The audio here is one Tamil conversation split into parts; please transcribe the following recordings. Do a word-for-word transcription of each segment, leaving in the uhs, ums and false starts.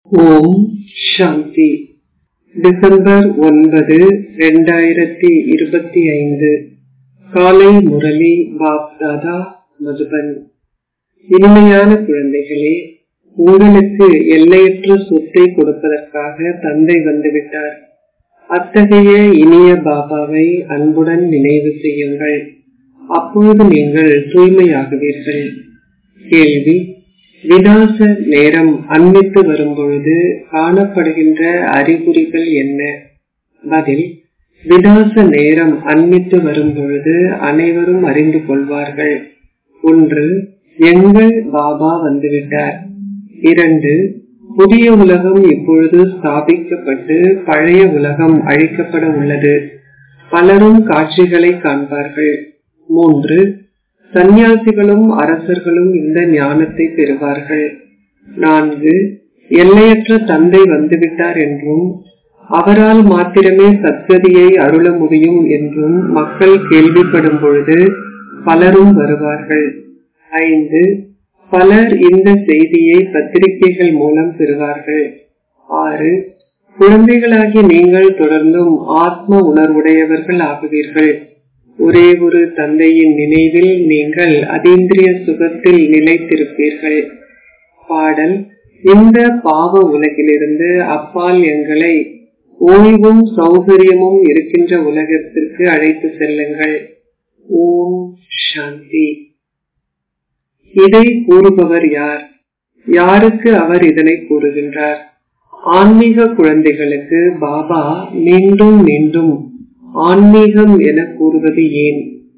ஓம் சாந்தி. டிசம்பர் ஒன்பது இரண்டாயிரத்தி இருபத்தி ஐந்து. காலை முரளி பாப்தாதா மதுபன். இனிமையான குழந்தைகளே, உங்களுக்கு எல்லையற்ற சொத்தை கொடுப்பதற்காக தந்தை வந்துவிட்டார். அத்தகைய இனிய பாபாவை அன்புடன் நினைவு செய்யுங்கள். அப்பொழுது நீங்கள் தூய்மையாகுவீர்கள். கேள்வி: விநாச நேரம் அண்மித்து வரும்பொழுது காணப்படுகின்ற அறிகுறிகள் என்ன? பதில்: விநாச நேரம் அண்மித்து வரும்பொழுது அனைவரும் அறிந்து கொள்வார்கள். ஒன்று, எங்கள் பாபா வந்துவிட்டார். இரண்டு, புதிய உலகம் இப்பொழுது ஸ்தாபிக்கப்பட்டு பழைய உலகம் அழிக்கப்பட உள்ளது. பலரும் காட்சிகளை காண்பார்கள். மூன்று, சந்நியாசிகளும் அரசர்களும் இந்த ஞானத்தை பெறுவார்கள். நான்கு, எல்லையற்ற தந்தை வந்துவிட்டார் என்றும் அவரால் மாத்திரமே சத்கதியை அருள முடியும் என்றும் மக்கள் கேள்விப்படும் பொழுது பலரும் வருவார்கள். ஐந்து, பலர் இந்த செய்தியை பத்திரிகைகள் மூலம் பெறுவார்கள். ஆறு, குழந்தைகளாகி நீங்கள் தொடர்ந்தும் ஆத்ம உணர்வுடையவர்கள் ஆகுவீர்கள். ஒரே ஒரு தந்தையின் நினைவில் நீங்கள் அதீந்திரிய சுகத்தில் நிலைத்திருப்பீர்கள். பாடல்: இந்த பாவ உலகிலிருந்து அப்பால் எங்களை ஓய்வும் சௌகரியமும் இருக்கின்ற உலகத்திற்கு அழைத்து செல்லுங்கள். ஓம் சாந்தி. இதை கூறுபவர் யார்? யாருக்கு அவர் இதனை கூறுகின்றார்? ஆன்மீக குழந்தைகளுக்கு பாபா மீண்டும் மீண்டும் ஆன்மீகம் என கூறுவது ஏன்?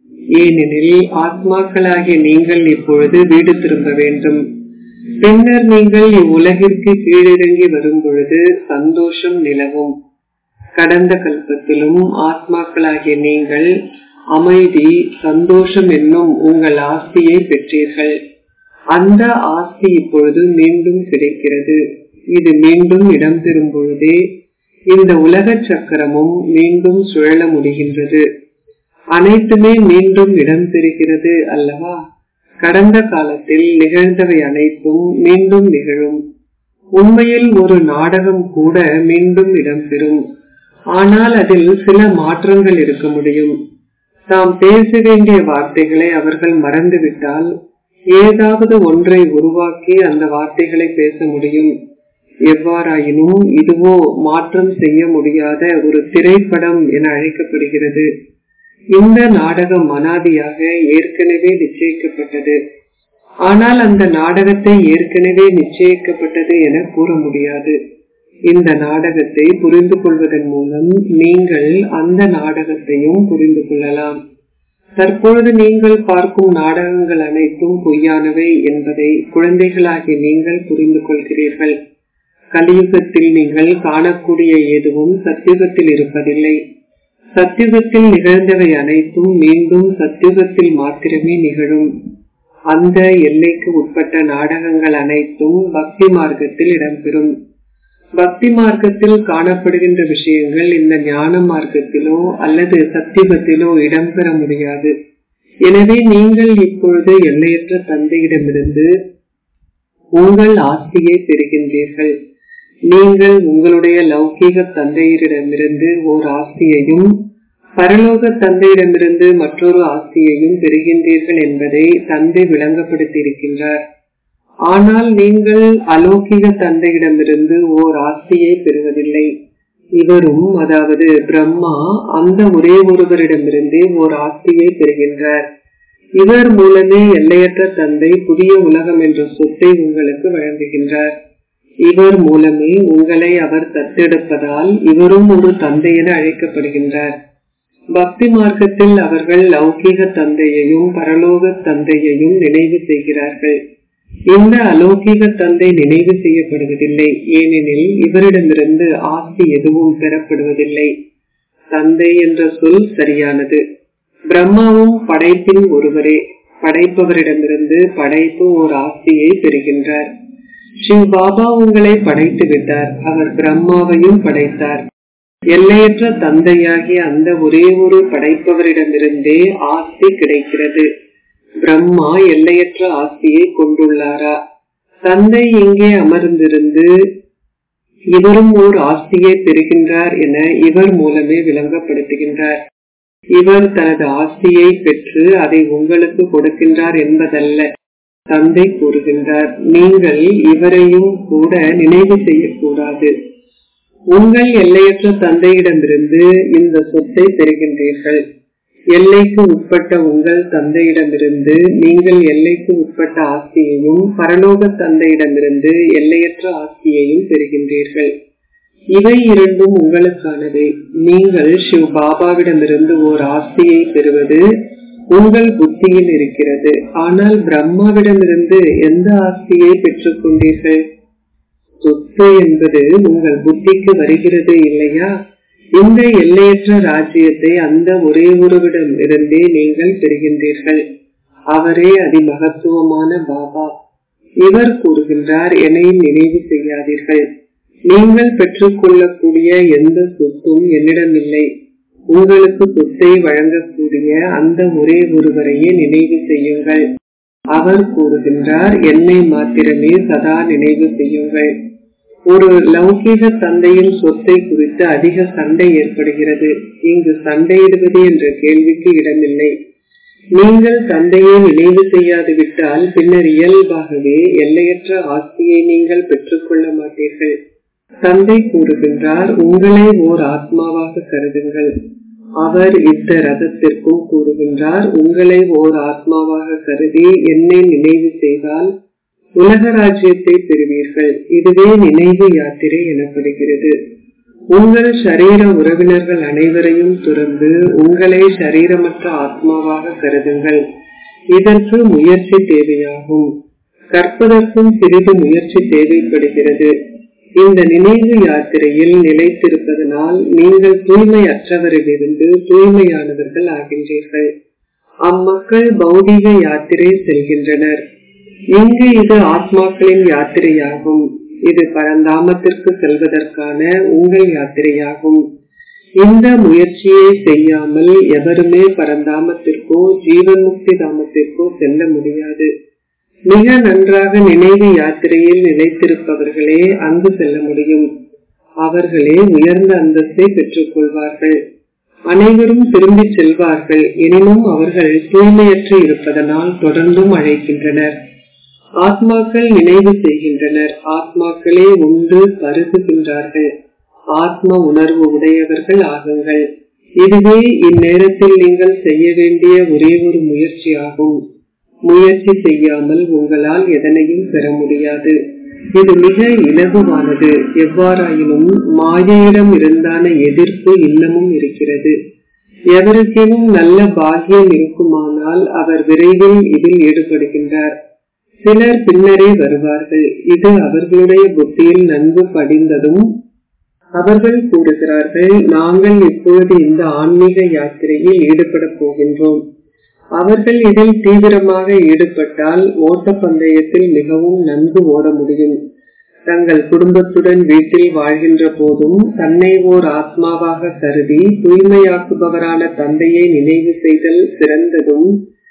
ஏனெனில் ஆத்மாக்களாகிய நீங்கள் இப்பொழுது வீடு திரும்ப வேண்டும். பின்னர் நீங்கள் இவ்வுலகிற்கு கீழிறங்கி வரும் பொழுது சந்தோஷம் நிலவும். கடந்த கல்பத்திலும் ஆத்மாக்களாகிய நீங்கள் அமைதி, சந்தோஷம் என்னும் உங்கள் ஆஸ்தியை பெற்றீர்கள். அந்த ஆஸ்தி இப்பொழுது மீண்டும் கிடைக்கிறது. இது மீண்டும் இடம்பெறும் பொழுதே இந்த உலக சக்கரமும் மீண்டும் சுழல முடிகின்றது. அனைத்துமே மீண்டும் இடம்பெறுகிறது அல்லவா? கடந்த காலத்தில் நிகழ்ந்தவை அனைத்தும் மீண்டும் நிகழும். உண்மையில் ஒரு நாடகம் கூட மீண்டும் இடம்பெறும். ஆனால் அதில் சில மாற்றங்கள் இருக்க முடியும். தாம் பேச வேண்டிய வார்த்தைகளை அவர்கள் மறந்துவிட்டால் ஏதாவது ஒன்றை உருவாக்கி அந்த வார்த்தைகளை பேச முடியும். எவ்வாறாயினும் இதுவோ மாற்றம் செய்ய முடியாத ஒரு திரைப்படம் என அழைக்கப்படுகிறது. இந்த நாடகம் அனாதியாக ஏற்கனவே நிச்சயிக்கப்பட்டது. ஆனால் அந்த நாடகத்தை ஏற்கனவே நிச்சயிக்கப்பட்டது என கூற முடியாது. இந்த நாடகத்தை புரிந்து கொள்வதன் மூலம் நீங்கள் அந்த நாடகத்தையும் புரிந்து கொள்ளலாம். தற்பொழுது நீங்கள் பார்க்கும் நாடகங்கள் அனைத்தும் பொய்யானவை என்பதை குழந்தைகளாகிய நீங்கள் புரிந்து கொள்கிறீர்கள். கலியுகத்தில் நீங்கள் காணக்கூடிய எதுவும் சத்தியுகத்தில் இருப்பதில்லை. சத்தியுகத்தில் நிகழ்ந்தவை அனைத்தும் மீண்டும் சத்தியுகத்தில் மாத்திரமே நிகழும். அந்த எல்லைக்கு உட்பட்ட நாடகங்கள் அனைத்தும் பக்தி மார்க்கத்தில் இடம்பெறும். பக்தி மார்க்கத்தில் காணப்படுகின்ற விஷயங்கள் இந்த ஞான மார்க்கத்திலோ அல்லது சத்தியுகத்திலோ இடம்பெற முடியாது. எனவே நீங்கள் இப்பொழுது எல்லையற்ற தந்தையிடமிருந்து உங்கள் ஆஸ்தியை பெறுகின்றீர்கள். நீங்கள் உங்களுடைய லௌகீக தந்தையரிடமிருந்து ஓர் ஆஸ்தியையும் பரலோக தந்தையிடமிருந்து மற்றொரு ஆஸ்தியையும் பெறுகின்றீர்கள் என்பதை தந்தை விளங்கப்படுத்தி இருக்கின்றார். ஆனால் நீங்கள் அலௌகிக தந்தையிடமிருந்து ஓர் ஆஸ்தியை பெறுவதில்லை. இவரும், அதாவது பிரம்மா, அந்த ஒரே ஒருவரிடமிருந்தே ஓர் ஆஸ்தியை பெறுகின்றார். இவர் மூலமே எல்லையற்ற தந்தை புதிய உலகம் என்ற சொத்தை உங்களுக்கு வழங்குகின்றார். இவர் மூலமே உங்களை அவர் தத்தெடுப்பதால் இவரும் ஒரு தந்தை என அழைக்கப்படுகின்றார். பக்தி மார்க்கத்தில் அவர்கள் லௌகீக தந்தையையும் பரலோக தந்தையையும் நினைவு செய்கிறார்கள். இந்த அலௌகீக தந்தை நினைவு செய்யப்படுவதில்லை. ஏனெனில் இவரிடமிருந்து ஆஸ்தி எதுவும் பெறப்படுவதில்லை. தந்தை என்ற சொல் சரியானது. பிரம்மாவும் படைப்பின் ஒருவரே. படைப்பவரிடமிருந்து படைப்பு ஓர் ஆஸ்தியை பெறுகின்றார். சிவ பாபா உங்களை படைத்து விட்டார். அவர் பிரம்மாவையும் படைத்தார். எல்லையற்ற தந்தையாகிய அந்த ஒரே ஒரு படைப்பவரிடமிருந்தே ஆஸ்தி கிடைக்கிறது. பிரம்மா எல்லையற்ற ஆஸ்தியை கொண்டுள்ளாரா? தந்தை இங்கே அமர்ந்திருந்து இவரும் ஓர் ஆஸ்தியை பெறுகின்றார் என இவர் மூலமே விளங்கப்படுத்துகின்றார். இவர் தனது ஆஸ்தியை பெற்று அதை உங்களுக்கு கொடுக்கின்றார் என்பதல்ல, தந்தை கூறுகின்றார். நீங்கள் இவரையும் கூட நினைவு செய்யக்கூடாது. உங்கள் எல்லையற்ற தந்தையிடமிருந்து இந்த சொத்தை பெறுகின்றீர்கள். எல்லைக்கு உட்பட்ட உங்கள் தந்தையிடமிருந்து நீங்கள் எல்லைக்கு உட்பட்ட ஆஸ்தியையும் பரலோக தந்தையிடமிருந்து எல்லையற்ற ஆஸ்தியையும் பெறுகின்றீர்கள். இவை இரண்டும் உங்களுக்கானவை. நீங்கள் சிவ பாபாவிடமிருந்து ஓர் ஆஸ்தியை பெறுவது உங்கள் புத்தியில் இருக்கிறது. ஆனால் பிரம்மாவிடமிருந்து எந்த ஆஸ்தியை பெற்றுக் கொண்டீர்கள்? சொத்து என்பது உங்கள் புத்திக்கு வருகிறது இல்லையா? இந்த எல்லையற்ற ராஜ்யத்தை அந்த ஒரே ஒருவிடம் இருந்தே நீங்கள் பெறுகின்றீர்கள். அவரே அதிமகத்துவமான பாபா. இவர் கூறுகின்றார், என்னை நினைவு செய்யாதீர்கள். நீங்கள் பெற்றுக் கொள்ளக்கூடிய எந்த சொத்தும் என்னிடம் இல்லை. உங்களுக்கு சொத்தை வழங்கக்கூடிய அந்த ஒரே ஒருவரையே நினைவு செய்யுங்கள். அவர் கூறுகின்றார், என்னை மாத்திரமே சதா நினைவு செய்யுங்கள். ஒரு லௌகீக தந்தையின் சொத்தை குறித்து அதிக சண்டை ஏற்படுகிறது. இங்கு சண்டையிடுவது என்ற கேள்விக்கு இடமில்லை. நீங்கள் தந்தையை நினைவு செய்யாது விட்டால் பின்னர் இயல்பாகவே எல்லையற்ற ஆஸ்தியை நீங்கள் பெற்றுக் கொள்ள மாட்டீர்கள். தந்தை கூறுகின்றார், உங்களை ஓர் ஆத்மாவாக கருதுங்கள். அவர் இந்த ரதத்திற்கும் கூறுகின்றார், உங்களை ஓர் ஆத்மாவாக கருதி என்னை நினைவு செய்தால் உலக ராஜ்யத்தை பெறுவீர்கள். இதுவே நினைவு யாத்திரை எனப்படுகிறது. உங்கள் சரீர உறவினர்கள் அனைவரையும் துறந்து உங்களை சரீரமற்ற ஆத்மாவாக கருதுங்கள். இதற்கு முயற்சி தேவையாகும். கற்பதற்கும் சிறிது முயற்சி தேவைப்படுகிறது. இந்த நினைவு யாத்திரையில் நிலைத்திருப்பதனால் நீங்கள் தூய்மை அற்றவரிலிருந்து தூய்மையானவர்கள் ஆகின்றீர்கள். அம்மக்கள் பௌதீக யாத்திரை செல்கின்றனர். இங்கு இது ஆத்மாக்களின் யாத்திரையாகும். இது பரந்தாமத்திற்கு செல்வதற்கான உங்கள் யாத்திரையாகும். இந்த முயற்சியை செய்யாமல் எவருமே பரந்தாமத்திற்கோ ஜீவன் முக்தி தாமத்திற்கோ செல்ல முடியாது. மிக நன்றாக நினைவு யாத்திரையில் நிலைத்திருப்பவர்களே அங்கு செல்ல முடியும். அவர்களே உயர்ந்த அந்தஸ்தை பெற்றுக் கொள்வார்கள். அனைவரும் திரும்பி செல்வார்கள். எனினும் அவர்கள் தூய்மையற்று இருப்பதனால் தொடர்ந்தும் அழைக்கின்றனர். ஆத்மாக்கள் நினைவு செய்கின்றனர். ஆத்மாக்களே உண்டு பருகுகின்றார்கள். ஆத்ம உணர்வு உடையவர்கள் ஆகுங்கள். இதுவே இந்நேரத்தில் நீங்கள் செய்ய வேண்டிய ஒரே ஒரு முயற்சி ஆகும். முயற்சி செய்யாமல் உங்களால் எதனையும் பெற முடியாது. இது மிக இலகுவானது. எவ்வாறாயினும் மாயையிடம் இருந்தான எதிர்ப்பு இன்னமும் இருக்கிறது. எவருக்கேனும் நல்ல பாக்கியம் இருக்குமானால் அவர் விரைவில் இதில் ஈடுபடுகின்றார். சிலர் பின்னரே வருவார்கள். இது அவர்களுடைய புத்தியில் நன்கு படிந்ததும் அவர்கள் கூறுகிறார்கள், நாங்கள் இப்பொழுது இந்த ஆன்மீக யாத்திரையில் ஈடுபட போகின்றோம். அவர்கள் இதில் தீவிரமாக ஈடுபட்டால் ஓட்டப்பந்தயத்தில் மிகவும் நன்கு ஓட முடியும். தங்கள் குடும்பத்துடன் வீட்டில் வாழ்கின்ற போதும் தன்னை ஓர் ஆத்மாவாக கருதி தூய்மையாக்குபவரான தந்தையை நினைவு செய்தல் சிறந்ததும்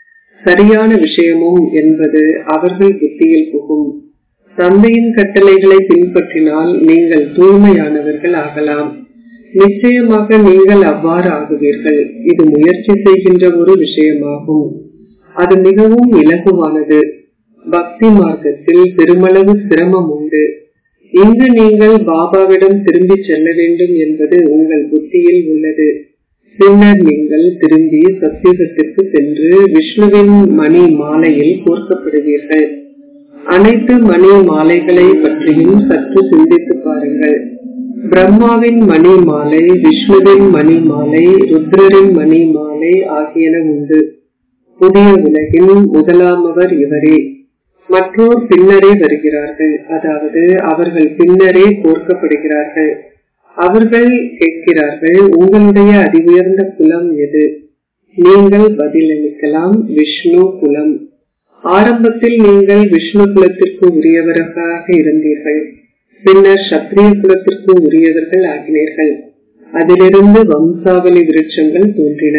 சரியான விஷயமும் என்பது அவர்கள் புத்தியில் புகும். தந்தையின் கட்டளைகளை பின்பற்றினால் நீங்கள் தூய்மையானவர்கள் ஆகலாம். நிச்சயமாக நீங்கள் அவ்வாறு ஆகுவீர்கள். இது முயற்சி செய்கின்ற ஒரு விஷயமாகும். அது மிகவும் இலகுவானது. பக்தி மார்க்கத்தில் பெருமளவு சிரமம் உண்டு. இங்கு நீங்கள் பாபாவிடம் திரும்பி செல்ல வேண்டும் என்பது உங்கள் புத்தியில் உள்ளது. பின்னர் நீங்கள் திரும்பி சத்தியுகத்திற்கு சென்று விஷ்ணுவின் மணி மாலையில் கோர்க்கப்படுவீர்கள். அனைத்து மணி மாலைகளை பற்றியும் சற்று சிந்தித்து பாருங்கள். பிரம்மாவின் மணி மாலை, விஷ்ணுவின் மணி மாலை, ருத்ரரின் மணி மாலை ஆகியன உண்டு. புதிய உலகின் முதலாமவர் இவரே. மற்றோர் பின்னரே வருகிறார்கள். அதாவது அவர்கள் பின்னரே கோர்க்கப்படுகிறார்கள். அவர்கள் கேட்கிறார்கள், உங்களுடைய அதி உயர்ந்த குலம் எது? நீங்கள் பதிலளிக்கலாம், விஷ்ணு குலம். ஆரம்பத்தில் நீங்கள் விஷ்ணு குலத்திற்கு உரியவர்களாக இருந்தீர்கள். பின்னர் சத்திரிய குலத்திற்கு உரியவர்கள் ஆகினீர்கள். அதிலிருந்து வம்சாவளி விருட்சங்கள் தோன்றின.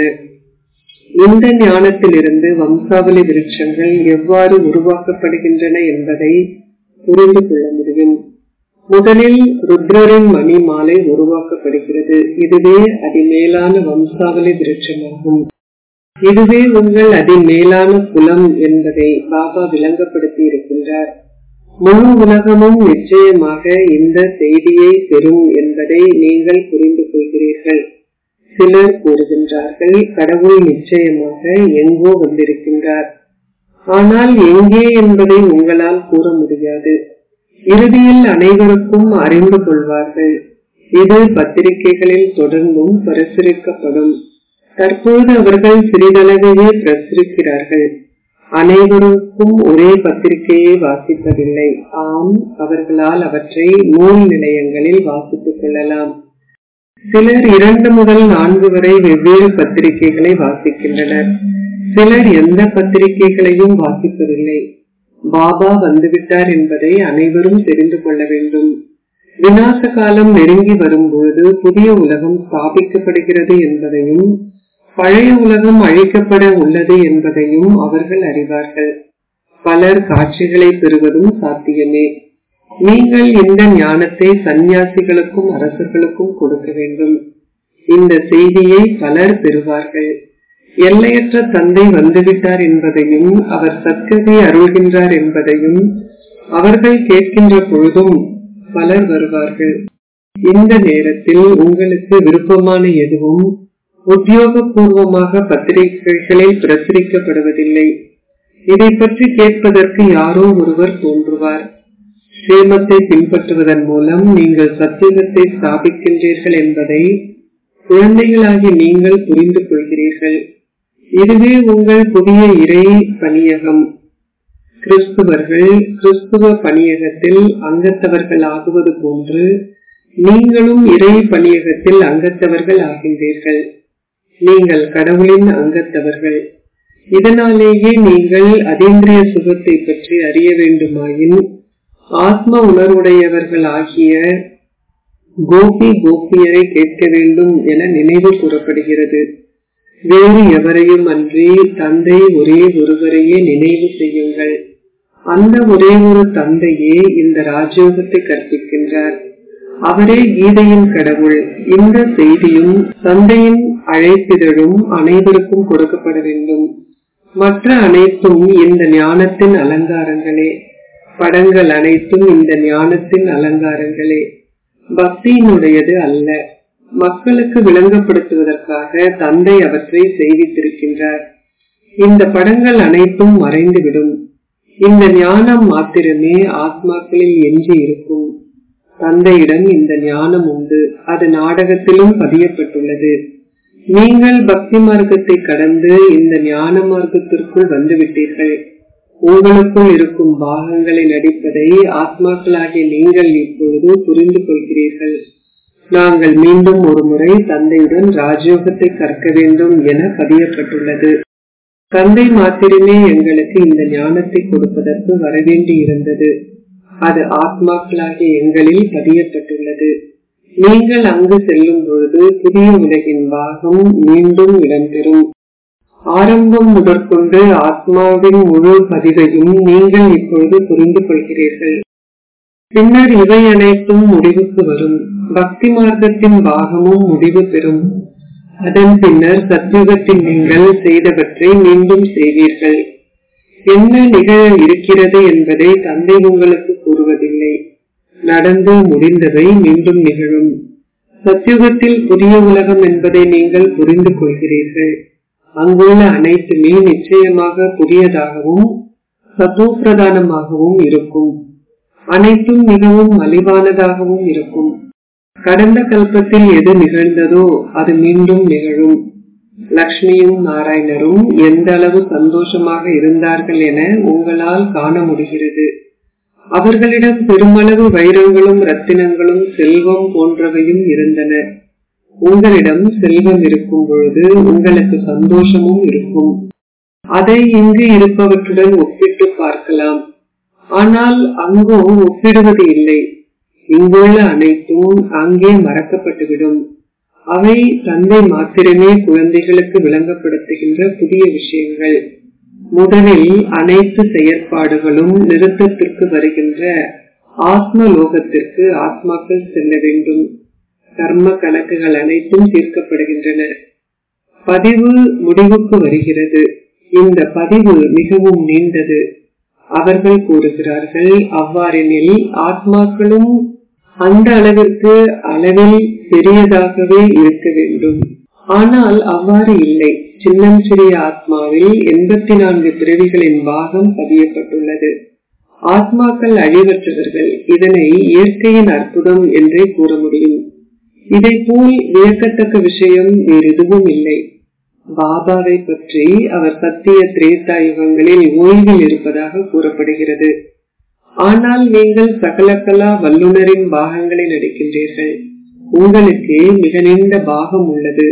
இந்த ஞானத்திலிருந்து வம்சாவளி விருட்சங்கள் எவ்வாறு உருவாக்கப்படுகின்றன என்பதை புரிந்து கொள்ள முடியும். முதலில் ருத்ரரின் மணி மாலை உருவாக்கப்படுகிறது. இதுவே அதிமேலான வம்சாவளி விருட்சமாகும். இதுவே உங்கள் அதிமேலான குலம் என்பதை பாபா விளங்கப்படுத்தி இருக்கின்றார். முழு உலகமும் நிச்சயமாக இந்த செய்தியை பெறும் என்பதை நீங்கள் புரிந்து கொள்கிறீர்கள். சிலர் கூறுகின்றார்கள், கடவுள் நிச்சயமாக எங்கோ வந்திருக்கின்றார். ஆனால் எங்கே என்பதை உங்களால் கூற முடியாது. இறுதியில் அனைவருக்கும் அறிந்து கொள்வார்கள். இது பத்திரிகைகளில் தொடர்ந்தும் பிரசுரிக்கப்படும். தற்போது அவர்கள் சிறிதளவையே பிரசுரிக்கிறார்கள். அனைவருக்கும் ஒரே பத்திரிகையை வாசிப்பதில்லை. ஆம், அவர்களால் அவற்றை நூல் நிலையங்களில் வாசித்துக் கொள்ளலாம். சிலர் இரண்டு முதல் நான்கு வரை வெவ்வேறு பத்திரிகைகளை வாசிக்கின்றனர். சிலர் எந்த பத்திரிகைகளையும் வாசிப்பதில்லை. பாபா வந்துவிட்டார் என்பதை அனைவரும் தெரிந்து கொள்ள வேண்டும். விநாச காலம் நெருங்கி வரும்பொழுது புதிய உலகம் ஸ்தாபிக்கப்படுகிறது என்பதையும் பழைய உலகம் அழிக்கப்பட உள்ளது என்பதையும் அவர்கள் அறிவார்கள். பலர் காட்சிகளை பெறுவதும் சாத்தியமே. நீங்கள் இந்த ஞானத்தை சந்நியாசிகளுக்கும் அரசர்களுக்கும் கொடுக்க வேண்டும். இந்த செய்தியை பலர் பெறுவார்கள். எல்லையற்ற தந்தை வந்துவிட்டார் என்பதையும் அவர் சத்கதி அருள்கின்றார் என்பதையும் அவர்கள் கேட்கின்ற பொழுதும் பலர் வருவார்கள். இந்த நேரத்தில் உங்களுக்கு விருப்பமான எதுவும் உத்தியோகபூர்வமாக பத்திரிகைகளில் பிரசுரிக்கப்படுவதில்லை. இதை பற்றி கேட்பதற்கு யாரோ ஒருவர் தோன்றுவார். ஸ்ரீமத்தை பின்பற்றுவதன் மூலம் நீங்கள் சத்தியத்தை ஸ்தாபிக்கின்றீர்கள் என்பதை குழந்தைகளாகி நீங்கள் புரிந்து கொள்கிறீர்கள். இதுவே உங்கள் புதிய இறை பணியகம். கிறிஸ்துவர்கள் கிறிஸ்துவ பணியகத்தில் அங்கத்தவர்கள் ஆகுவது போன்று நீங்களும் இறை பணியகத்தில் அங்கத்தவர்கள் ஆகின்றீர்கள். நீங்கள் கடவுளின் அங்கத்தவர்கள். இதனாலேயே நீங்கள் அதீந்திரிய சுகத்தை பற்றி அறிய வேண்டுமாயின் ஆத்ம உணர்வுடையவர்கள் ஆகிய கோபி கோபியரை கேட்க வேண்டும் என நினைவு கூறப்படுகிறது. வேறு எவரையும் அன்றி தந்தை ஒரே ஒருவரையே நினைவு செய்யுங்கள். அந்த ஒரே ஒரு தந்தையே இந்த ராஜயோகத்தை கற்பிக்கின்றார். அவரே கீதையின் கடவுள். இந்த செய்தியும் தந்தையின் அழைப்பிதழும் அனைவருக்கும் கொடுக்கப்பட வேண்டும். மற்ற அனைத்தும் இந்த ஞானத்தின் அலங்காரங்களே. படங்கள் அனைத்தும் இந்த ஞானத்தின் அலங்காரங்களே, பக்தியினுடையது அல்ல. மக்களுக்கு விளங்கப்படுத்துவதற்காக தந்தை அவற்றை செய்வித்திருக்கின்றார். இந்த படங்கள் அனைத்தும் மறைந்துவிடும். இந்த ஞானம் மாத்திரமே ஆத்மாக்களில் எஞ்சி இருக்கும். தந்தையிடம் இந்த ஞானம் உண்டு. அது நாடகத்திலும் பதியப்பட்டுள்ளது. நீங்கள் பக்தி மார்க்கத்தை கடந்து இந்த ஞான மார்க்கத்திற்குள் வந்துவிட்டீர்கள். உங்களுக்குள் இருக்கும் பாகங்களை நடிப்பதை ஆத்மாக்களாகிய நீங்கள் இப்பொழுது புரிந்து கொள்கிறீர்கள். நாங்கள் மீண்டும் ஒரு முறை தந்தையுடன் ராஜயோகத்தை கற்க வேண்டும் என பதியப்பட்டுள்ளது. தந்தை மாத்திரமே எங்களுக்கு இந்த ஞானத்தை கொடுப்பதற்கு வரவேண்டி இருந்தது. அது ஆத்மாக்களாகிய எங்களில் பதியப்பட்டுள்ளது. நீங்கள் அங்கு செல்லும் பொழுது புதிய உலகின் பாகம் மீண்டும் இடம்பெறும். ஆரம்பம் முதற்கொண்டு ஆத்மாவின் முழு பதிவையும் நீங்கள் இப்பொழுது புரிந்து கொள்கிறீர்கள். பின்னர் இவை அனைத்தும் முடிவுக்கு வரும். பக்தி மார்க்கத்தின் பாகமும் முடிவு பெறும். அதன் பின்னர் சத்யுகத்தில் நீங்கள் செய்தவற்றை மீண்டும் செய்வீர்கள். என்ன நிகழ இருக்கிறது என்பதை தந்தை உங்களுக்கு கூறுவதில்லை. நடந்து முடிந்தவை மீண்டும் நிகழும். சத்யுகத்தில் புதிய உலகம் என்பதை நீங்கள் புரிந்து கொள்கிறீர்கள். அங்குள்ள அனைத்துமே நிச்சயமாக புதியதாகவும் சத்தோ பிரதானமாகவும் இருக்கும். அனைத்தும் மிகவும் மலிவானதாகவும் இருக்கும். கடந்த கல்பத்தில் எது நிகழ்ந்ததோ அது மீண்டும் நிகழும். லக்ஷ்மியும் நாராயணரும் எந்த அளவு சந்தோஷமாக இருந்தார்கள் என உங்களால் காண முடிகிறது. அவர்களிடம் பெருமளவு வைரங்களும் ரத்தினங்களும் செல்வம் போன்றவையும் இருந்தன. உங்களிடம் செல்வம் இருக்கும் பொழுது உங்களுக்கு சந்தோஷமும் இருக்கும். அதை இங்கு இருப்பவற்றுடன் ஒப்பிட்டு பார்க்கலாம். ஆனால் அங்கோ ஒப்பிடுவது இல்லை. இங்குள்ள அனைத்தும் அங்கே மறக்கப்பட்டுவிடும். அவை தந்தை மாத்திரமே குழந்தைகளுக்கு விளங்கப்படுத்துகின்ற புதிய விஷயங்கள். முதலில் அனைத்து செயற்பாடுகளும் நிறுத்தத்திற்கு வருகின்ற ஆத்ம லோகத்திற்கு ஆத்மாக்கள் செல்ல வேண்டும். கர்ம கணக்குகள் அனைத்தும் தீர்க்கப்படுகின்றன. பதிவு முடிவுக்கு வருகிறது. இந்த பதிவு மிகவும் நீண்டது. அவர்கள் கூறுகிறார்கள், அவ்வாறெனில் ஆத்மாக்களும் அந்த அளவிற்கு அளவில் பெரியதாகவே இருக்க வேண்டும். ஆனால் அவ்வாறு இல்லை. சின்னம் சிறிய ஆத்மாவில் எண்பத்தி நான்கு பிறவிகளின் பாகம் பதியப்பட்டுள்ளது. ஆத்மாக்கள் அழிவற்றவர்கள். இதனை இயற்கையின் அற்புதம் என்றே கூற முடியும். இதை போல் வியக்கத்தக்க விஷயம் வேறு எதுவும் இல்லை. பாபாவை பற்றி அவர் சத்திய திரேதா யுகங்களில் ஓய்வில் இருப்பதாக கூறப்படுகிறது. ஆனால் நீங்கள் சகலகலா வல்லுநரின் பாகங்களை நடிக்கின்றீர்கள். உங்களுக்கு மிக நீண்ட பாகம் உள்ளது.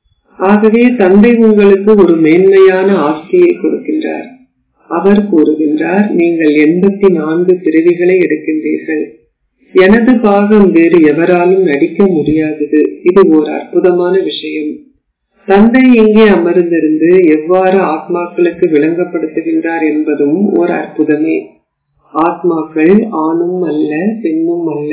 ஆகவே தந்தை உங்களுக்கு ஒரு மேன்மையான ஆஸ்தியை கொடுக்கின்றார். அவர் கூறுகின்றார், நீங்கள் எண்பத்தி நான்கு பிறவிகளை எடுக்கின்றீர்கள். எனது பாகம் வேறு எவராலும் நடிக்க முடியாதது. இது ஒரு அற்புதமான விஷயம். தந்தை இங்கே அமர்ந்திருந்து எவ்வாறு ஆத்மாக்களுக்கு விளங்கப்படுத்துகின்றார் என்பதும் ஒரு அற்புதமே. ஆத்மாக்கள் ஆணும் அல்ல, பெண்ணும் அல்ல.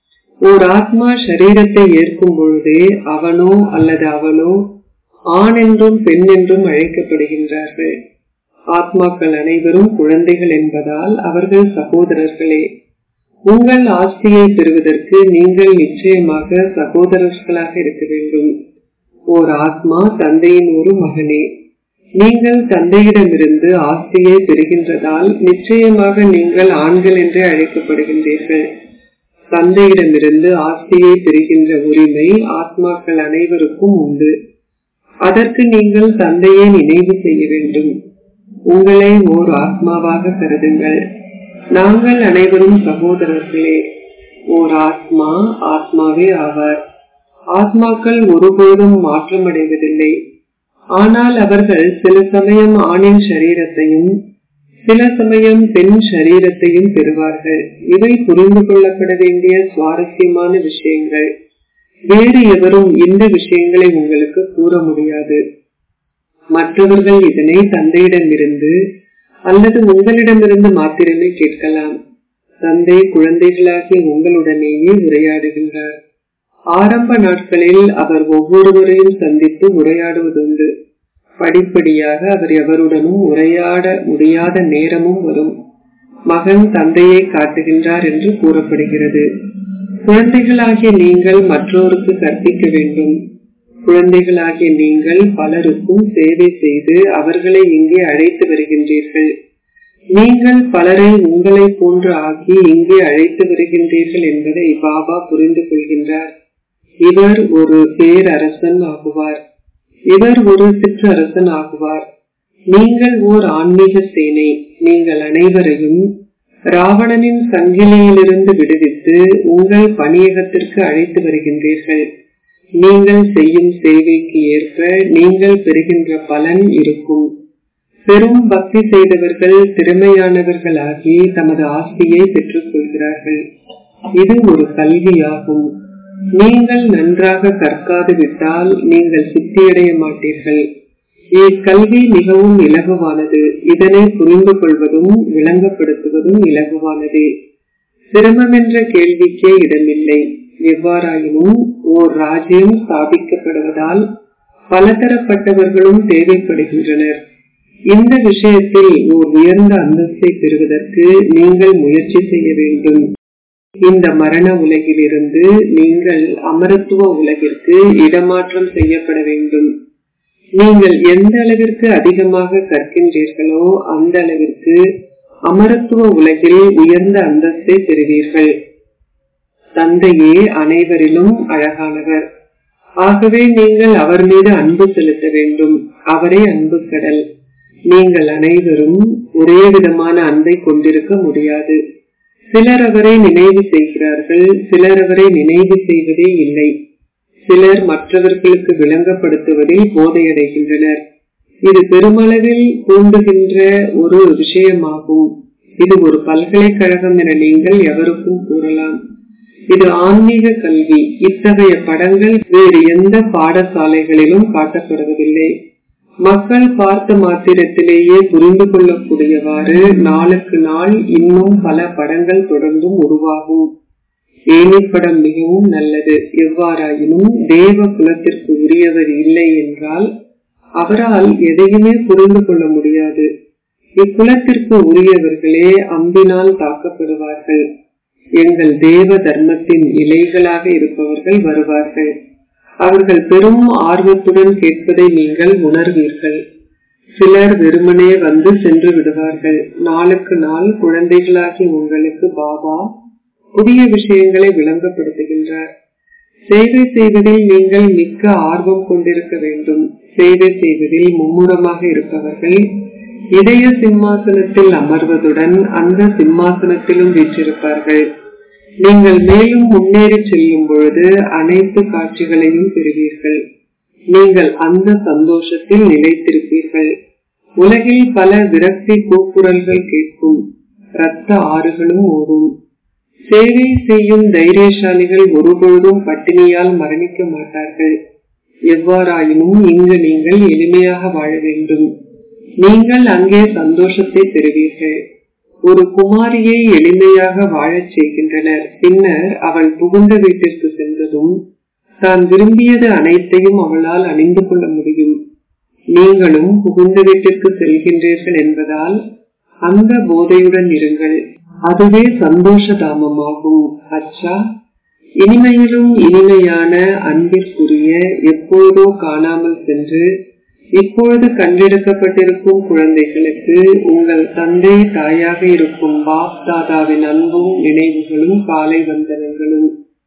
ஓர் ஆத்மா சரீரத்தை ஏற்கும் பொழுதே அவனோ அல்லது அவளோ ஆண் என்றும் பெண் என்றும் அழைக்கப்படுகின்றார்கள். ஆத்மாக்கள் அனைவரும் குழந்தைகள் என்பதால் அவர்கள் சகோதரர்களே. உங்கள் ஆஸ்தியை பெறுவதற்கு நீங்கள் நிச்சயமாக சகோதரர்களாக இருக்க வேண்டும். ஓர் ஆத்மா தந்தையின் ஒரு மகனே. நீங்கள் தந்தையிடமிருந்து ஆஸ்தியை பெறுகின்றதால் நிச்சயமாக நீங்கள் ஆண்கள் என்றே அழைக்கப்படுகின்றீர்கள். தந்தையிடமிருந்து ஆஸ்தியை பெறுகின்ற உரிமை ஆத்மாக்கள் அனைவருக்கும் உண்டு. அதற்கு நீங்கள் தந்தையை நினைவு செய்ய வேண்டும். உங்களை ஓர் ஆத்மாவாக கருதுங்கள். நாங்கள் அனைவரும் சகோதரர்களே. ஓர் ஆத்மா ஆத்மாவே ஆவார். ஆத்மாக்கள் ஒருபோதும் மாற்றமடைவதில்லை. ஆனால் அவர்கள் சில சமயம் ஆணின் சரீரத்தையும் சில சமயம் பெண் சரீரத்தையும் பெறுவார்கள். இவை புரிந்து கொள்ளப்பட வேண்டிய சுவாரஸ்யமான விஷயங்கள். வேறு எவரும் இந்த விஷயங்களை உங்களுக்கு கூற முடியாது. மற்றவர்கள் இதனை தந்தையிடமிருந்து அல்லது உங்களிடமிருந்து மாத்திரமே கேட்கலாம். தந்தை குழந்தைகளாகிய உங்களுடனேயே உரையாடுகின்றார். ஆரம்ப நாட்களில் அவர் ஒவ்வொருவரையும் சந்தித்து உரையாடுவதுண்டு. படிப்படியாக அவர் எவருடனும் உரையாட முடியாத நேரமும் வரும். மகன் தந்தையை காட்டுகின்றார் என்று கூறப்படுகிறது. குழந்தைகளாகிய நீங்கள் மற்றோருக்கு கற்பிக்க வேண்டும். குழந்தைகளாகிய நீங்கள் பலருக்கும் சேவை செய்து அவர்களை இங்கே அழைத்து வருகின்றீர்கள். நீங்கள் பலரை உங்களை போன்று ஆக்கி இங்கே அழைத்து வருகின்றீர்கள் என்பதை பாபா புரிந்து கொள்கின்றார். இவர் ஒரு பேரரசன் ஆகுவார். இவர் ஒரு சிற்றரசன் ஆகுவார். நீங்கள் ஓர் ஆன்மீக சேனை. நீங்கள் அனைவரையும் ராவணனின் சங்கிலியிலிருந்து விடுவித்து உங்கள் பணியகத்திற்கு அழைத்து வருகின்றீர்கள். நீங்கள் செய்யும் சேவைக்கு ஏற்ப நீங்கள் பெறுகின்ற பலன் இருக்கும். பெரும் பக்தி செய்தவர்கள் திறமையானவர்களாகி தமது ஆஸ்தியை பெற்றுக் கொள்கிறார்கள். இது ஒரு கல்வியாகும். நீங்கள் நன்றாக கற்காது விட்டால் நீங்கள் சித்தியடைய மாட்டீர்கள். இக்கல்வி மிகவும் இலகுவானது. இதனை புரிந்து கொள்வதும் விளங்கப்படுத்துவதும் இலகுவானது. சிரமம் என்ற கேள்விக்கே இடமில்லை. எவ்வாறாயினும் ஓர் ராஜ்யம் ஸ்தாபிக்கப்படுவதால் பலதரப்பட்டவர்களும் தேவைப்படுகின்றனர். இந்த விஷயத்தில் ஓர் உயர்ந்த அந்தஸ்தை பெறுவதற்கு நீங்கள் முயற்சி செய்ய வேண்டும். இந்த மரண உலகிலிருந்து நீங்கள் அமரத்துவ உலகிற்கு இடமாற்றம் செய்யப்பட வேண்டும். நீங்கள் எந்த அளவிற்கு அதிகமாக கற்கின்றீர்களோ அந்த அளவிற்கு அமரத்துவ உலகில் உயர்ந்த அந்தஸ்தை பெறுவீர்கள். தந்தையே அனைவரிலும் அழகானவர். ஆகவே நீங்கள் அவர் மீது அன்பு செலுத்த வேண்டும். அவரே அன்பு கடல். நீங்கள் அனைவரும் ஒரே விதமான அன்பை கொண்டிருக்க முடியாது. சிலர் அவரை நினைவு செய்கிறார்கள், சிலர் அவரை நினைவு செய்வதே இல்லை. சிலர் மற்றவர்களுக்கு விளங்கப்படுத்துவதில் போதையடைகின்றனர். இது பெருமளவில் தூண்டுகின்ற ஒரு விஷயமாகும். இது ஒரு பல்கலைக்கழகம் என நீங்கள் எவருக்கும் கூறலாம். இது ஆன்மீக கல்வி. இத்தகைய படங்கள் வேறு எந்த பாடசாலைகளிலும் காட்டப்படுவதில்லை. மக்கள் பார்த்த மாத்திரத்திலேயே புரிந்து கொள்ளக்கூடியவாறு நாளுக்கு நாள் இன்னும் பல படங்கள் தொடர்ந்தும் உருவாகும். ஏணிப்படம் மிகவும் நல்லது. எவ்வாறாயினும் தேவ குலத்திற்கு உரியவர் இல்லை என்றால் அவரால் எதையுமே புரிந்து கொள்ள முடியாது. இக்குலத்திற்கு உரியவர்களே அம்பினால் தாக்கப்படுவார்கள். எங்கள் தேவ தர்மத்தின் இலைகளாக இருப்பவர்கள் வருவார்கள். அவர்கள் பெரும் ஆர்வத்துடன் கேட்பதை நீங்கள் உணர்வீர்கள். சிலர் வெறுமனே வந்து சென்று விடுவார்கள். நாளுக்கு நாள் குழந்தைகளாகி உங்களுக்கு பாபா புதிய விஷயங்களை விளங்கப்படுத்துகின்றார். சேவை செய்வதில் நீங்கள் மிக்க ஆர்வம் கொண்டிருக்க வேண்டும். சேவை செய்வதில் மும்முரமாக இருப்பவர்கள் இதய சிம்மாசனத்தில் அமர்வதுடன் அந்த சிம்மாசனத்திலும் வீற்றிருப்பார்கள். நீங்கள் மேலும் முன்னேறி செல்லும் பொழுது அனைத்து காட்சிகளையும் பெறுவீர்கள். நீங்கள் அந்த சந்தோஷத்தில் நிலைத்திருப்பீர்கள். உலகில் பல விரக்தி கூக்குரல்கள் கேட்கும். இரத்த ஆறுகளும் ஓடும். சேவை செய்யும் தைரியசாலிகள் ஒருபொழுதும் பட்டினியால் மரணிக்க மாட்டார்கள். எவ்வாறாயினும் இங்கு நீங்கள் எளிமையாக வாழ வேண்டும். நீங்கள் அங்கே சந்தோஷத்தை பெறுவீர்கள். ஒரு குமாரியை எளிமையாக வாழச் செய்கின்றனர். பின்னர் அவள் புகுந்த வீட்டிற்கு சென்றதும் தான் விரும்பியது அனைத்தையும் அவளால் அணிந்து கொள்ள முடியும். நீங்களும் புகுந்த வீட்டிற்கு செல்கின்றீர்கள் என்பதால் அந்த போதையுடன் இருங்கள். அதுவே சந்தோஷ தாமமாகும். அச்சா, இனிமையிலும் இனிமையான அன்பிற்குரிய எப்பொழுதோ காணாமல் சென்று இப்பொழுது கண்டெடுக்கப்பட்டிருக்கும் குழந்தைகளுக்கு உங்கள் தந்தை தாயாக இருக்கும் பாப் தாதாவின் அன்பும் நினைவுகளும் காலை வந்தனங்களும்.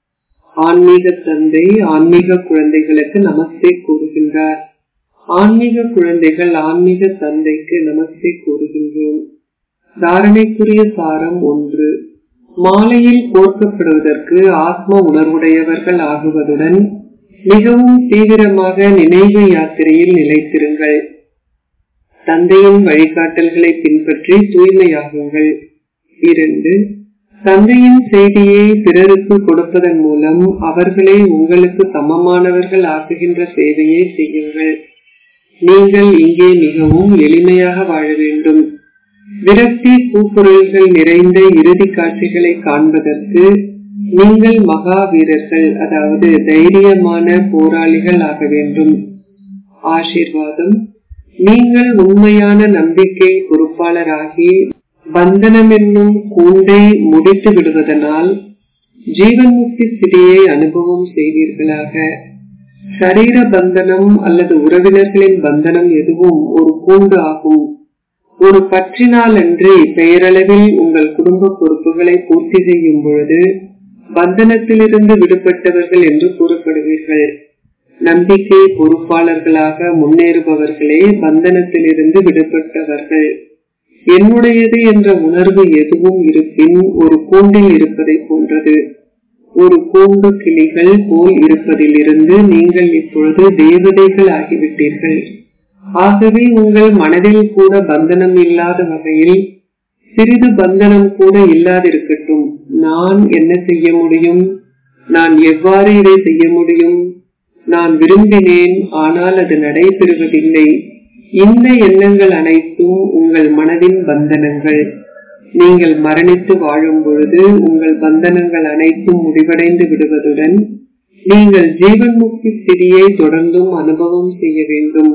ஆன்மீக தந்தை ஆன்மீக குழந்தைகளுக்கு நமஸ்தே கூறுகின்றார். ஆன்மீக குழந்தைகள் ஆன்மீக தந்தைக்கு நமஸ்தே கூறுகின்றோம். தாரணைக்குரிய சாரம் ஒன்று. மாலையில் கோர்க்கப்படுவதற்கு ஆத்ம உணர்வுடையவர்கள் ஆகுவதுடன் மிகவும் தீவிரமாக நினைவு யாத்திரையில் நிலைத்திருங்கள். தந்தையின் வழிகாட்டல்களை பின்பற்றி தூய்மையாகுங்கள். இரண்டு. தந்தையின் செய்தியை பிறருக்கு கொடுப்பதன் மூலம் அவர்களை உங்களுக்கு சமமானவர்கள் ஆக்குகின்ற சேவையை செய்யுங்கள். நீங்கள் இங்கே மிகவும் எளிமையாக வாழ வேண்டும். விரக்தி கூக்குரல்கள் நிறைந்த இறுதி காட்சிகளை காண்பதற்கு நீங்கள் மகா வீரர்கள், அதாவது தைரியமான போராளிகள் ஆக வேண்டும். ஆசீர்வாதம். நீங்கள் உண்மையான நம்பிக்கை பொறுப்பாளராகி பந்தனம் என்னும் கூண்டை முடித்து விடுவதனால் ஜீவன் முக்தி ஸ்திதியை அனுபவம் செய்வீர்களாக. சரீர பந்தனம் அல்லது உறவினர்களின் பந்தனம் எதுவும் ஒரு கூண்டு ஆகும். ஒரு பற்றினால் அன்றி பெயரளவில் உங்கள் குடும்ப பொறுப்புகளை பூர்த்தி செய்யும் பொழுது பந்தனத்திலிருந்து விடுபட்டவர்கள் என்று கூறப்படுவீர்கள். நம்பிக்கை பொறுப்பாளர்களாக முன்னேறுபவர்களே பந்தனத்திலிருந்து விடுபட்டவர்கள். என்னுடையது என்ற உணர்வு எதுவும் இருப்பின் ஒரு கூண்டில் இருப்பதை போன்றது. ஒரு கூண்டு கிளிகள் போல் இருப்பதிலிருந்து நீங்கள் இப்பொழுது தேவதைகள் ஆகிவிட்டீர்கள். ஆகவே உங்கள் மனதில் கூட பந்தனம் இல்லாத வகையில் சிறிது பந்தனம் கூட இல்லாதிருக்கட்டும். நான் என்ன செய்ய முடியும்? நான் எவ்வாறு இதை செய்ய முடியும்? நான் விரும்பினேன், ஆனால் அது நடைபெறுவதில்லை. இந்த எண்ணங்கள் அனைத்தும் உங்கள் மனதின் பந்தனங்கள். நீங்கள் மரணித்து வாழும் பொழுது உங்கள் பந்தனங்கள் அனைத்தும் முடிவடைந்து விடுவதுடன் நீங்கள் ஜீவன் முக்தி ஸ்திதியை தொடர்ந்தும் அனுபவம் செய்ய வேண்டும்.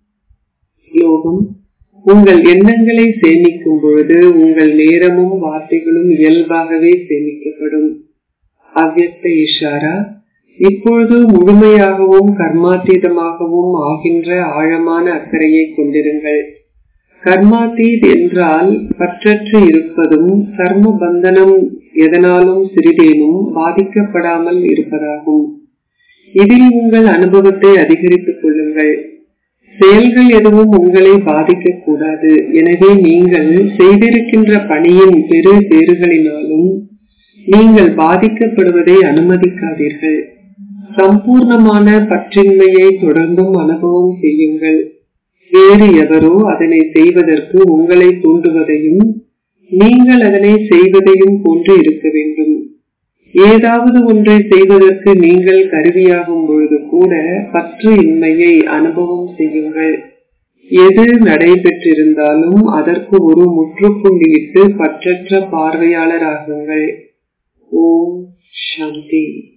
ஸ்லோகம். உங்கள் எண்ணங்களை சேமிக்கும் பொழுது உங்கள் நேரமும் வார்த்தைகளும் இயல்பாகவே சேமிக்கப்படும். அவ்யக்த இஷாரா. இப்பொழுது முழுமையாகவும் கர்மாத்தீதமாகவும் ஆகின்ற ஆழமான அக்கறையை கொண்டிருங்கள். கர்மாத்தீத் என்றால் பற்றற்று இருப்பதும் கர்ம பந்தனம் எதனாலும் சிறிதேனும் பாதிக்கப்படாமல் இருப்பதாகும். இதில் உங்கள் அனுபவத்தை அதிகரித்துக் கொள்ளுங்கள். செயல்கள் எதுவும் உங்களை பாதிக்க கூடாது. எனவே நீங்கள் செய்திருக்கின்ற பணியின் பெரு பேறுகளினாலும் நீங்கள் பாதிக்கப்படுவதை அனுமதிக்காதீர்கள். சம்பூர்ணமான பற்றின்மையை தொடர்ந்தும் அனுபவம் செய்யுங்கள். வேறு எவரோ அதனை செய்வதற்கு உங்களை தூண்டுவதையும் நீங்கள் அதனை செய்வதையும் போன்று இருக்க வேண்டும். ஏதாவது ஒன்றை செய்வதற்கு நீங்கள் கருவியாகும் பொழுது கூட பற்று இன்மையை அனுபவம் செய்யுங்கள். எது நடைபெற்றிருந்தாலும் அதற்கு ஒரு முற்றுப்புள்ளியிட்டு பற்றற்ற பார்வையாளராகுங்கள். ஓம் சாந்தி.